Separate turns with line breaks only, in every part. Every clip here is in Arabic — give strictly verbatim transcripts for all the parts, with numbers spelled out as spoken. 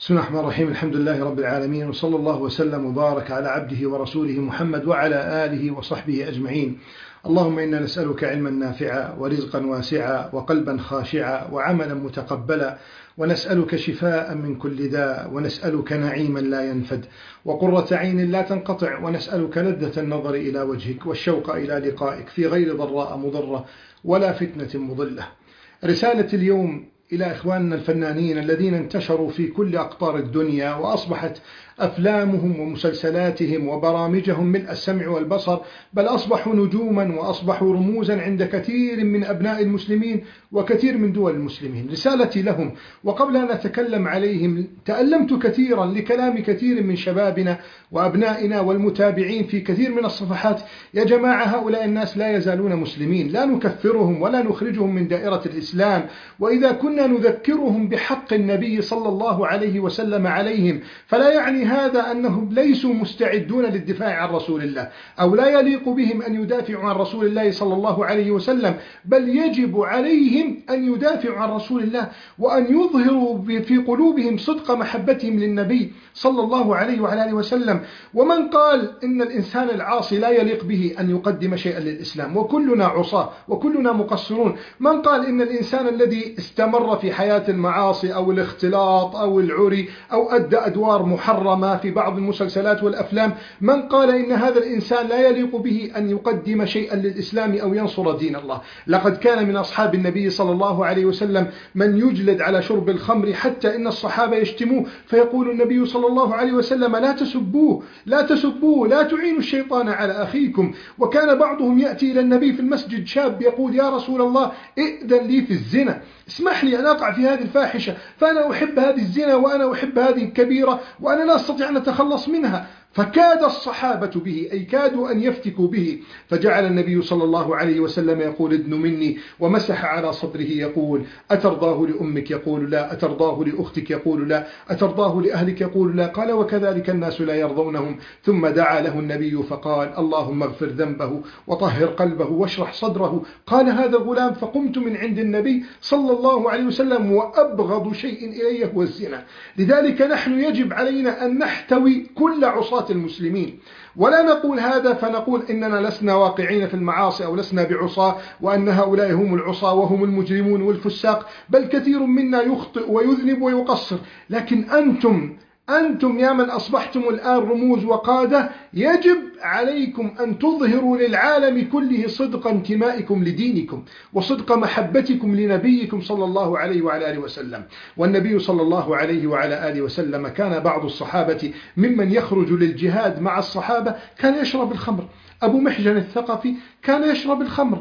بسم الله الرحمن الرحيم. الحمد لله رب العالمين، وصلى الله وسلم وبارك على عبده ورسوله محمد وعلى آله وصحبه أجمعين. اللهم إنا نسألك علما نافعا ورزقا واسعا وقلبا خاشعا وعملا متقبلا، ونسألك شفاء من كل داء، ونسألك نعيما لا ينفد وقرة عين لا تنقطع، ونسألك لذة النظر إلى وجهك والشوق إلى لقائك في غير ضراء مضرة ولا فتنة مضلة. رسالة اليوم إلى إخواننا الفنانين الذين انتشروا في كل أقطار الدنيا، وأصبحت أفلامهم ومسلسلاتهم وبرامجهم ملء السمع والبصر، بل أصبحوا نجوما وأصبحوا رموزا عند كثير من أبناء المسلمين وكثير من دول المسلمين. رسالتي لهم، وقبل أن أتكلم عليهم تألمت كثيرا لكلام كثير من شبابنا وأبنائنا والمتابعين في كثير من الصفحات: يا جماعة، هؤلاء الناس لا يزالون مسلمين، لا نكفرهم ولا نخرجهم من دائرة الإسلام، وإذا كنا نذكرهم بحق النبي صلى الله عليه وسلم عليهم فلا يعني هذا أنهم ليسوا مستعدون للدفاع عن رسول الله، أو لا يليق بهم أن يدافعوا عن رسول الله صلى الله عليه وسلم، بل يجب عليهم أن يدافعوا عن رسول الله وأن يظهروا في قلوبهم صدق محبتهم للنبي صلى الله عليه وعلى آله وسلم. ومن قال إن الإنسان العاصي لا يليق به أن يقدم شيئا للإسلام؟ وكلنا عصاة وكلنا مقصرون. من قال إن الإنسان الذي استمر في حياة المعاصي أو الاختلاط أو العري أو أدى أدوار محرمة في بعض المسلسلات والأفلام، من قال إن هذا الإنسان لا يليق به أن يقدم شيئا للإسلام أو ينصر دين الله؟ لقد كان من أصحاب النبي صلى الله عليه وسلم من يجلد على شرب الخمر، حتى إن الصحابة يشتموه، فيقول النبي صلى الله عليه وسلم: لا تسبوه لا تسبوه لا تعينوا الشيطان على أخيكم. وكان بعضهم يأتي إلى النبي في المسجد شاب يقول: يا رسول الله، ائذن لي في الزنا، اسمح لي أن أقع في هذه الفاحشة، فأنا أحب هذه الزنا وأنا أحب هذه الكبيرة وأنا لا أستطيع أن أتخلص منها. فكاد الصحابة به، أي كادوا أن يفتكوا به، فجعل النبي صلى الله عليه وسلم يقول: ادن مني، ومسح على صدره يقول: أترضاه لأمك؟ يقول لا. أترضاه لأختك؟ يقول لا. أترضاه لأهلك؟ يقول لا. قال: وكذلك الناس لا يرضونهم. ثم دعا له النبي فقال: اللهم اغفر ذنبه وطهر قلبه واشرح صدره. قال هذا غلام: فقمت من عند النبي صلى الله عليه وسلم وأبغض شيء إليه هو الزنا. لذلك نحن يجب علينا أن نحتوي كل عصاة المسلمين، ولا نقول هذا فنقول إننا لسنا واقعين في المعاصي أو لسنا بعصاة وأن هؤلاء هم العصاة وهم المجرمون والفساق، بل كثير منا يخطئ ويذنب ويقصر. لكن أنتم أنتم يا من أصبحتم الآن رموز وقادة، يجب عليكم أن تظهروا للعالم كله صدق انتمائكم لدينكم وصدق محبتكم لنبيكم صلى الله عليه وعلى آله وسلم. والنبي صلى الله عليه وعلى آله وسلم كان بعض الصحابة ممن يخرج للجهاد مع الصحابة كان يشرب الخمر. أبو محجن الثقفي كان يشرب الخمر،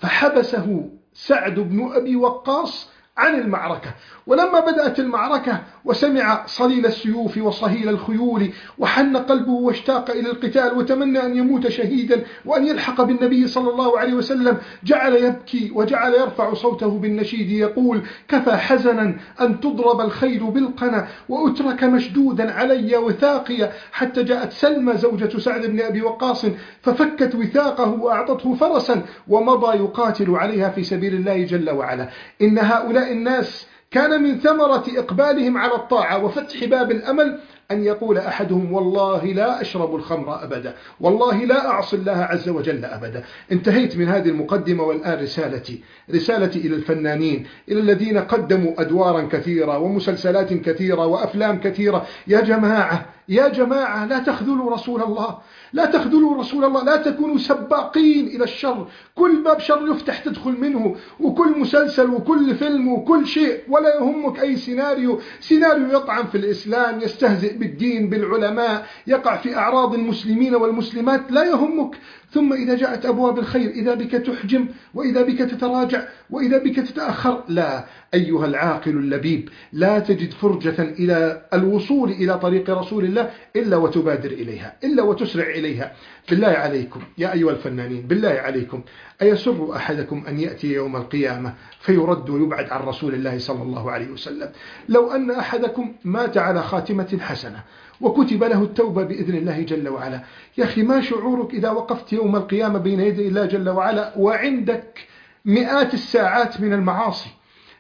فحبسه سعد بن أبي وقاص عن المعركة. ولما بدأت المعركة وسمع صليل السيوف وصهيل الخيول وحن قلبه واشتاق إلى القتال وتمنى أن يموت شهيدا وأن يلحق بالنبي صلى الله عليه وسلم، جعل يبكي وجعل يرفع صوته بالنشيد يقول: كفى حزنا أن تضرب الخيل بالقنا وأترك مشدودا علي وثاقيا، حتى جاءت سلمى زوجة سعد بن أبي وقاص ففكت وثاقه وأعطته فرسا ومضى يقاتل عليها في سبيل الله جل وعلا. إن هؤلاء الناس كان من ثمرة إقبالهم على الطاعة وفتح باب الأمل أن يقول أحدهم: والله لا أشرب الخمر أبدا، والله لا أعصي الله عز وجل أبدا. انتهيت من هذه المقدمة، والآن رسالتي رسالتي إلى الفنانين، إلى الذين قدموا أدوارا كثيرة ومسلسلات كثيرة وأفلام كثيرة. يا جماعة يا جماعة لا تخذلوا رسول الله، لا تخذلوا رسول الله، لا تكونوا سباقين إلى الشر. كل باب شر يفتح تدخل منه، وكل مسلسل وكل فيلم وكل شيء، ولا يهمك أي سيناريو سيناريو يطعن في الإسلام، يستهزئ بالدين بالعلماء، يقع في أعراض المسلمين والمسلمات، لا يهمك. ثم إذا جاءت أبواب الخير إذا بك تحجم، وإذا بك تتراجع، وإذا بك تتأخر. لا، أيها العاقل اللبيب، لا تجد فرجة إلى الوصول إلى طريق رسول الله إلا وتبادر إليها، إلا وتسرع إليها. بالله عليكم يا أيها الفنانين، بالله عليكم، أيسر أحدكم أن يأتي يوم القيامة فيرد ويبعد عن رسول الله صلى الله عليه وسلم؟ لو أن أحدكم مات على خاتمة حسنة وكتب له التوبة بإذن الله جل وعلا، يا أخي ما شعورك إذا وقفت يوم القيامة بين يدي الله جل وعلا وعندك مئات الساعات من المعاصي؟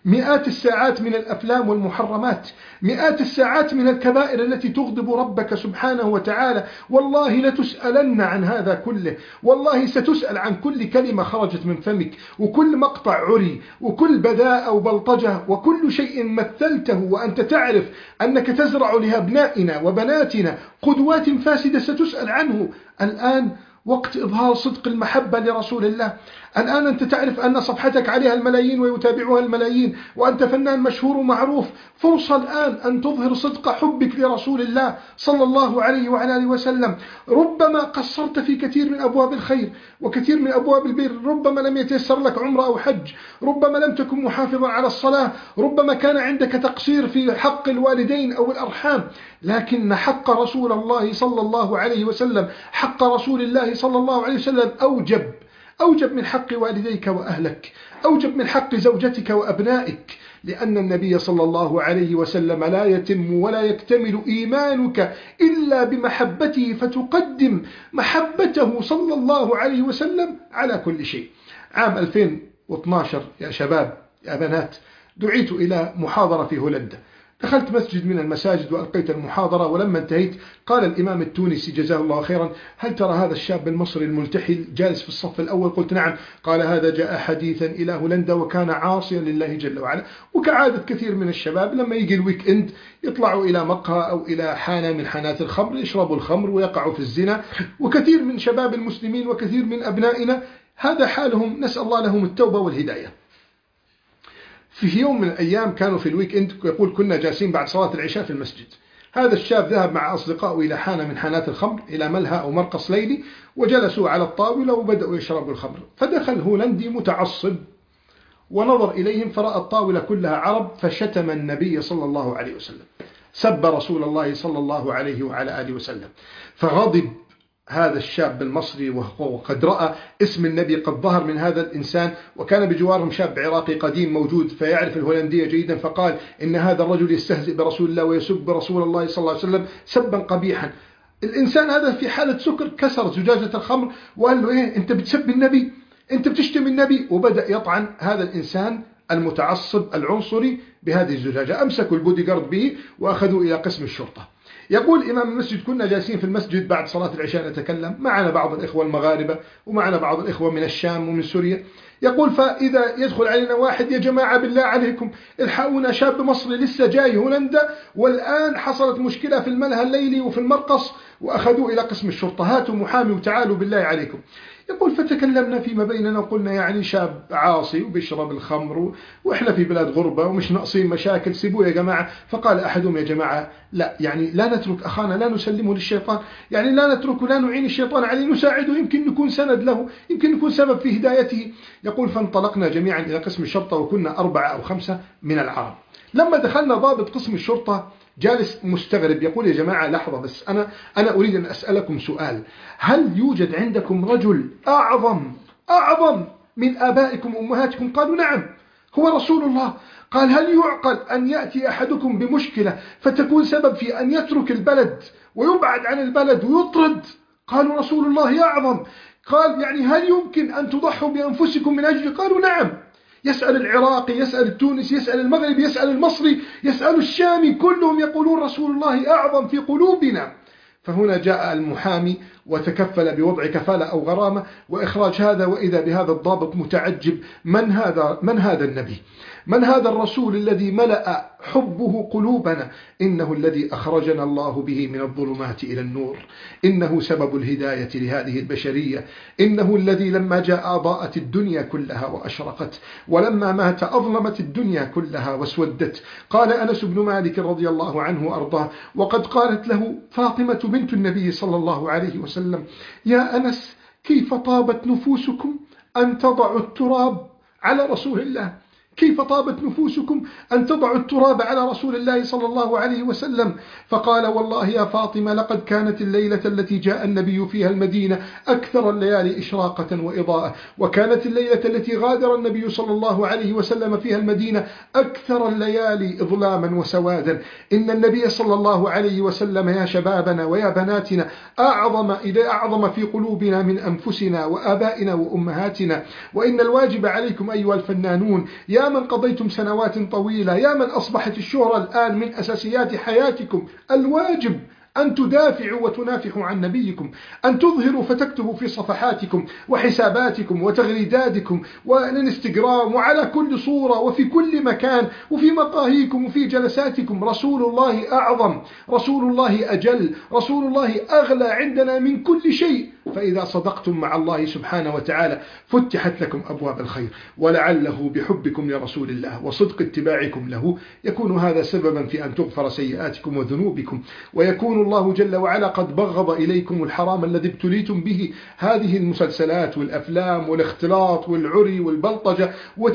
مئات الساعات من الأفلام والمحرمات، مئات الساعات من الكبائر التي تغضب ربك سبحانه وتعالى. والله لتسألن عن هذا كله، والله ستسأل عن كل كلمة خرجت من فمك، وكل مقطع عري، وكل بذاء وبلطجة، وكل شيء مثلته وأنت تعرف أنك تزرع لأبنائنا وبناتنا قدوات فاسدة ستسأل عنه. الآن وقت إظهار صدق المحبة لرسول الله. الآن أنت تعرف أن صفحتك عليها الملايين ويتابعها الملايين، وأنت فنان مشهور ومعروف. فرصة الآن أن تظهر صدق حبك لرسول الله صلى الله عليه وعلى آله وسلم. ربما قصرت في كثير من أبواب الخير وكثير من أبواب البر، ربما لم يتيسر لك عمرة أو حج، ربما لم تكن محافظا على الصلاة، ربما كان عندك تقصير في حق الوالدين أو الأرحام، لكن حق رسول الله صلى الله عليه وسلم، حق رسول الله صلى الله عليه وسلم أوجب أوجب من حق والديك وأهلك، أوجب من حق زوجتك وأبنائك، لأن النبي صلى الله عليه وسلم لا يتم ولا يكتمل إيمانك إلا بمحبته، فتقدم محبته صلى الله عليه وسلم على كل شيء. عام ألفين واثناشر يا شباب يا بنات دعيت إلى محاضرة في هولندا. دخلت مسجد من المساجد وألقيت المحاضرة، ولما انتهيت قال الإمام التونسي جزاه الله خيرا: هل ترى هذا الشاب المصري الملتحي جالس في الصف الأول؟ قلت: نعم. قال: هذا جاء حديثا إلى هولندا وكان عاصيا لله جل وعلا. وكعادة كثير من الشباب لما يجي الويك إند يطلعوا إلى مقهى أو إلى حانة من حانات الخمر، يشربوا الخمر ويقعوا في الزنا، وكثير من شباب المسلمين وكثير من أبنائنا هذا حالهم، نسأل الله لهم التوبة والهداية. في يوم من الأيام كانوا في الويك إند، يقول كنا جالسين بعد صلاة العشاء في المسجد. هذا الشاب ذهب مع أصدقائه إلى حانة من حانات الخمر، إلى ملهى أو مرقص ليلي، وجلسوا على الطاولة وبدأوا يشربوا الخمر. فدخل هولندي متعصب ونظر إليهم فرأى الطاولة كلها عرب، فشتم النبي صلى الله عليه وسلم، سب رسول الله صلى الله عليه وعلى آله وسلم. فغضب هذا الشاب المصري وقد رأى اسم النبي قد ظهر من هذا الإنسان، وكان بجوارهم شاب عراقي قديم موجود فيعرف الهولندية جيدا، فقال: إن هذا الرجل يستهزئ برسول الله ويسب رسول الله صلى الله عليه وسلم سبا قبيحا. الإنسان هذا في حالة سكر كسر زجاجة الخمر وقال له: إيه أنت بتسب النبي، أنت بتشتم النبي، وبدأ يطعن هذا الإنسان المتعصب العنصري بهذه الزجاجة. أمسكوا البودي جارد به وأخذوا إلى قسم الشرطة. يقول إمام المسجد: كنا جالسين في المسجد بعد صلاة العشاء نتكلم، معنا بعض الإخوة المغاربة ومعنا بعض الإخوة من الشام ومن سوريا. يقول: فإذا يدخل علينا واحد: يا جماعة بالله عليكم الحقونا، شاب مصري لسه جاي هولندا والآن حصلت مشكلة في الملهى الليلي وفي المرقص وأخذوه إلى قسم الشرطة، هاتوا محامي وتعالوا بالله عليكم. يقول: فتكلمنا فيما بيننا وقلنا يعني شاب عاصي وبيشرب الخمر وإحنا في بلاد غربة ومش ناقصين مشاكل، سيبوه يا جماعة. فقال أحدهم: يا جماعة لا، يعني لا نترك أخانا، لا نسلمه للشيطان، يعني لا نتركه، لا نعين الشيطان عليه، نساعده، يمكن نكون سند له، يمكن نكون سبب في هدايته. يقول: فانطلقنا جميعا إلى قسم الشرطة وكنا أربعة أو خمسة من العرب. لما دخلنا ضابط قسم الشرطة جالس مستغرب، يقول: يا جماعة لحظة بس، أنا أنا أريد أن أسألكم سؤال، هل يوجد عندكم رجل أعظم أعظم من آبائكم وأمهاتكم؟ قالوا: نعم، هو رسول الله. قال: هل يعقل أن يأتي أحدكم بمشكلة فتكون سبب في أن يترك البلد ويبعد عن البلد ويطرد؟ قالوا: رسول الله أعظم. قال: يعني هل يمكن أن تضحوا بأنفسكم من أجل؟ قالوا: نعم. يسأل العراقي، يسأل التونسي، يسأل المغربي، يسأل المصري، يسأل الشامي، كلهم يقولون رسول الله أعظم في قلوبنا. فهنا جاء المحامي وتكفل بوضع كفالة أو غرامة وإخراج هذا، وإذا بهذا الضابط متعجب: من هذا من هذا النبي؟ من هذا الرسول الذي ملأ حبه قلوبنا؟ إنه الذي أخرجنا الله به من الظلمات إلى النور، إنه سبب الهداية لهذه البشرية، إنه الذي لما جاء أضاءت الدنيا كلها وأشرقت، ولما مات أظلمت الدنيا كلها واسودت. قال أنس بن مالك رضي الله عنه وأرضاه، وقد قالت له فاطمة بنت النبي صلى الله عليه وسلم: يا أنس، كيف طابت نفوسكم أن تضعوا التراب على رسول الله، كيف طابت نفوسكم أن تضعوا التراب على رسول الله صلى الله عليه وسلم. فقال: والله يا فاطمة، لقد كانت الليلة التي جاء النبي فيها المدينة أكثر الليالي إشراقة وإضاءة، وكانت الليلة التي غادر النبي صلى الله عليه وسلم فيها المدينة أكثر الليالي إظلاما وسوادا. إن النبي صلى الله عليه وسلم يا شبابنا ويا بناتنا أعظم إلى أعظم في قلوبنا من أنفسنا وآبائنا وأمهاتنا. وإن الواجب عليكم أيها الفنانون يا يا من قضيتم سنوات طويلة، يا من أصبحت الشهرة الآن من أساسيات حياتكم، الواجب أن تدافعوا وتنافحوا عن نبيكم، أن تظهروا فتكتبوا في صفحاتكم وحساباتكم وتغريداتكم والانستغرام وعلى كل صورة وفي كل مكان وفي مقاهيكم وفي جلساتكم: رسول الله أعظم، رسول الله أجل، رسول الله أغلى عندنا من كل شيء. فإذا صدقتم مع الله سبحانه وتعالى فتحت لكم أبواب الخير، ولعله بحبكم لرسول الله وصدق اتباعكم له يكون هذا سببا في أن تغفر سيئاتكم وذنوبكم، ويكون الله جل وعلا قد بغض إليكم الحرام الذي ابتليتم به، هذه المسلسلات والأفلام والاختلاط والعري والبلطجة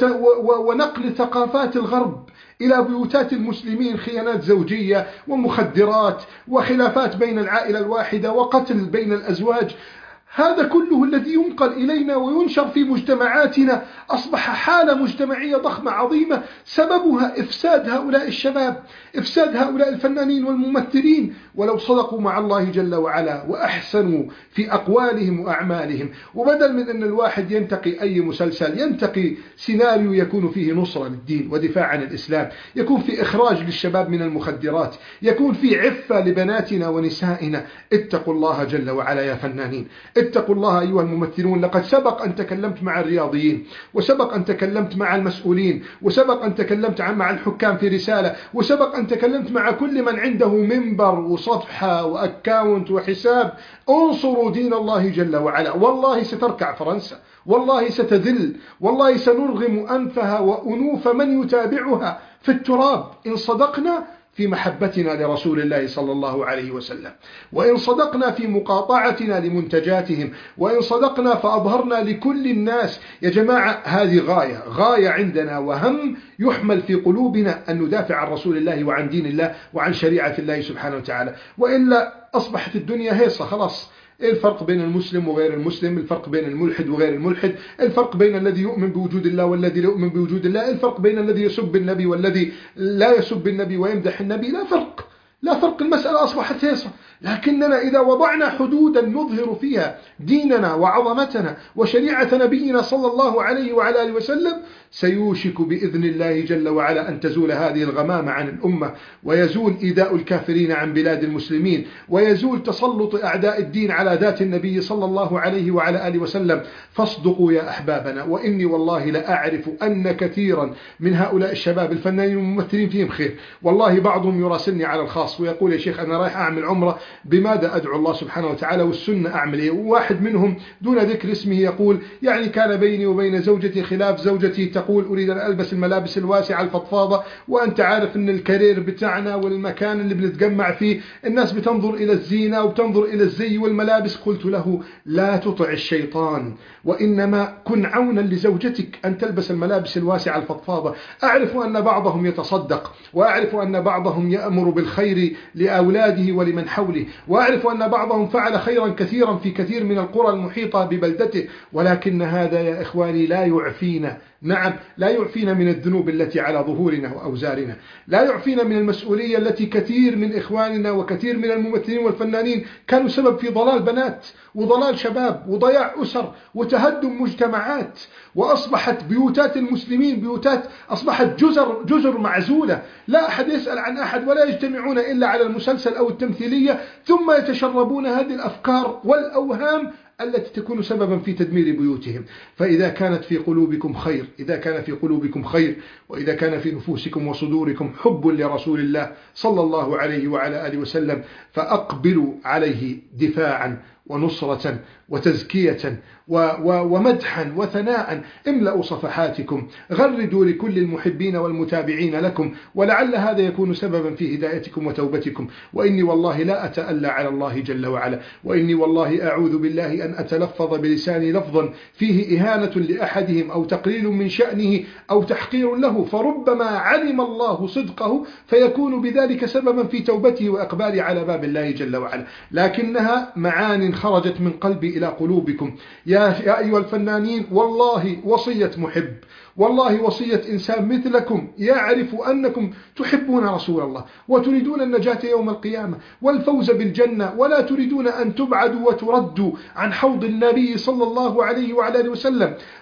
ونقل ثقافات الغرب إلى بيوتات المسلمين، خيانات زوجية ومخدرات وخلافات بين العائلة الواحدة وقتل بين الأزواج. هذا كله الذي ينقل إلينا وينشر في مجتمعاتنا أصبح حالة مجتمعية ضخمة عظيمة، سببها إفساد هؤلاء الشباب، إفساد هؤلاء الفنانين والممثلين. ولو صدقوا مع الله جل وعلا وأحسنوا في أقوالهم وأعمالهم، وبدل من أن الواحد ينتقي أي مسلسل ينتقي سيناريو يكون فيه نصرة للدين ودفاع عن الإسلام، يكون في إخراج للشباب من المخدرات، يكون في عفة لبناتنا ونسائنا. اتقوا الله جل وعلا يا فنانين، اتقوا الله أيها الممثلون. لقد سبق أن تكلمت مع الرياضيين، وسبق أن تكلمت مع المسؤولين، وسبق أن تكلمت مع الحكام في رسالة، وسبق أن تكلمت مع كل من عنده منبر وصفحة وأكاونت وحساب: انصروا دين الله جل وعلا. والله ستركع فرنسا، والله ستذل، والله سنرغم أنفها وأنوف من يتابعها في التراب إن صدقنا في محبتنا لرسول الله صلى الله عليه وسلم، وإن صدقنا في مقاطعتنا لمنتجاتهم، وإن صدقنا فأظهرنا لكل الناس. يا جماعة هذه غاية غاية عندنا وهم يحمل في قلوبنا أن ندافع عن رسول الله وعن دين الله وعن شريعة الله سبحانه وتعالى، وإلا أصبحت الدنيا هيصة خلاص. الفرق بين المسلم وغير المسلم، الفرق بين الملحد وغير الملحد، الفرق بين الذي يؤمن بوجود الله والذي لا يؤمن بوجود الله، الفرق بين الذي يسب النبي والذي لا يسب النبي ويمدح النبي، لا فرق، لا فرق. المسألة أصبحت هيصة. لكننا إذا وضعنا حدودا نظهر فيها ديننا وعظمتنا وشريعة نبينا صلى الله عليه وعلى آله وسلم، سيوشك بإذن الله جل وعلا أن تزول هذه الغمامة عن الأمة، ويزول إيذاء الكافرين عن بلاد المسلمين، ويزول تسلط أعداء الدين على ذات النبي صلى الله عليه وعلى آله وسلم. فاصدقوا يا أحبابنا، وإني والله لا أعرف أن كثيرا من هؤلاء الشباب الفنانين والممثلين فيهم خير. والله بعضهم يراسلني على الخاص ويقول: يا شيخ أنا رايح أعمل عمرة، بماذا أدعو الله سبحانه وتعالى والسنة أعمل إيه؟ وواحد منهم دون ذكر اسمه يقول: يعني كان بيني وبين زوجتي خلاف، زوجتي تقول أريد أن ألبس الملابس الواسعة الفضفاضة، وأنت عارف أن الكارير بتاعنا والمكان اللي بنتجمع فيه الناس بتنظر إلى الزينة وبتنظر إلى الزي والملابس. قلت له: لا تطع الشيطان، وإنما كن عونا لزوجتك أن تلبس الملابس الواسعة الفضفاضة. أعرف أن بعضهم يتصدق، وأعرف أن بعضهم يأمر بالخير لأولاده ولمن حوله، وأعرف أن بعضهم فعل خيرا كثيرا في كثير من القرى المحيطة ببلدته، ولكن هذا يا إخواني لا يعفينا، نعم لا يعفينا من الذنوب التي على ظهورنا وأوزارنا، لا يعفينا من المسؤولية التي كثير من إخواننا وكثير من الممثلين والفنانين كانوا سبب في ضلال بنات وضلال شباب وضياع أسر وتهدم مجتمعات، وأصبحت بيوتات المسلمين بيوتات أصبحت جزر, جزر معزولة، لا أحد يسأل عن أحد ولا يجتمعون إلا على المسلسل أو التمثيلية، ثم يتشربون هذه الأفكار والأوهام التي تكون سببا في تدمير بيوتهم. فإذا كانت في قلوبكم خير، إذا كان في قلوبكم خير، وإذا كان في نفوسكم وصدوركم حب لرسول الله صلى الله عليه وعلى آله وسلم، فأقبلوا عليه دفاعا ونصرة وتزكية ومدحا وثناء. املأوا صفحاتكم، غردوا لكل المحبين والمتابعين لكم، ولعل هذا يكون سببا في هدايتكم وتوبتكم. وإني والله لا أتألى على الله جل وعلا، وإني والله أعوذ بالله أن أتلفظ بلساني لفظا فيه إهانة لأحدهم أو تقليل من شأنه أو تحقير له، فربما علم الله صدقه فيكون بذلك سببا في توبته وإقبال على باب الله جل وعلا. لكنها معان خرجت من قلبي إلى قلوبكم يا أيها الفنانين. والله وصية محب، والله وصية إنسان مثلكم يعرف أنكم تحبون رسول الله وتريدون النجاة يوم القيامة والفوز بالجنة، ولا تريدون أن تبعدوا وتردوا عن حوض النبي صلى الله عليه وعلى آله وسلم.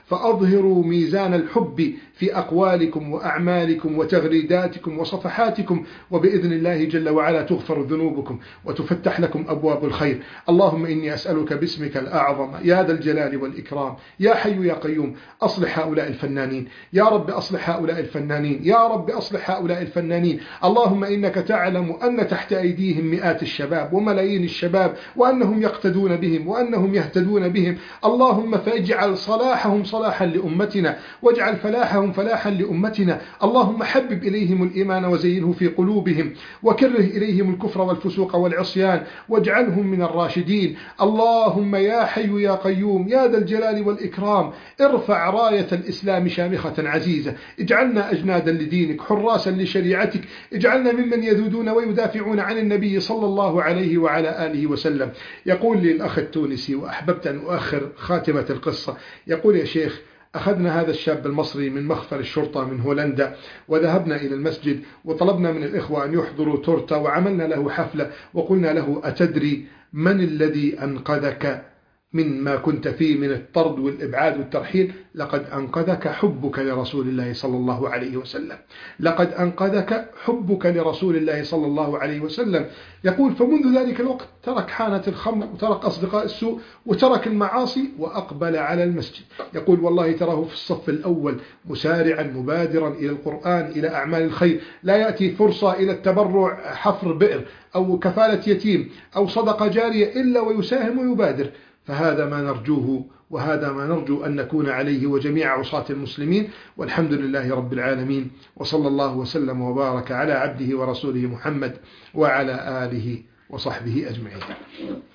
فأظهروا ميزان الحب في أقوالكم وأعمالكم وتغريداتكم وصفحاتكم، وبإذن الله جل وعلا تغفر ذنوبكم وتفتح لكم أبواب الخير. اللهم إني أسألك باسمك الأعظم يا ذا الجلال والإكرام يا حي يا قيوم أصلح هؤلاء الفنانين يا رب، أصلح هؤلاء الفنانين يا رب، أصلح هؤلاء الفنانين. اللهم إنك تعلم أن تحت أيديهم مئات الشباب وملايين الشباب، وأنهم يقتدون بهم وأنهم يهتدون بهم. اللهم فاجعل صلاحهم صلاحا لأمتنا، واجعل فلاحهم فلاحا لأمتنا. اللهم حبب إليهم الإيمان وزينه في قلوبهم، وكره إليهم الكفر والفسوق والعصيان، واجعلهم من الراشدين. اللهم يا حي يا قيوم يا ذا الجلال والإكرام ارفع راية الإسلام شامخة عزيزة، اجعلنا أجنادا لدينك حراسا لشريعتك، اجعلنا ممن يذودون ويدافعون عن النبي صلى الله عليه وعلى آله وسلم. يقول لي الأخ التونسي، وأحببت أن أؤخر خاتمة القصة، يقول يا شيخ أخذنا هذا الشاب المصري من مخفر الشرطة من هولندا، وذهبنا إلى المسجد وطلبنا من الإخوة أن يحضروا تورتة، وعملنا له حفلة، وقلنا له أتدري من الذي أنقذك من ما كنت فيه من الطرد والإبعاد والترحيل؟ لقد أنقذك حبك لرسول الله صلى الله عليه وسلم، لقد أنقذك حبك لرسول الله صلى الله عليه وسلم. يقول فمنذ ذلك الوقت ترك حانة الخمر وترك أصدقاء السوء وترك المعاصي وأقبل على المسجد. يقول والله تراه في الصف الأول مسارعا مبادرا إلى القرآن، إلى أعمال الخير، لا يأتي فرصة إلى التبرع حفر بئر أو كفالة يتيم أو صدقة جارية إلا ويساهم ويبادر. فهذا ما نرجوه، وهذا ما نرجو أن نكون عليه وجميع عصاة المسلمين. والحمد لله رب العالمين، وصلى الله وسلم وبارك على عبده ورسوله محمد وعلى آله وصحبه أجمعين.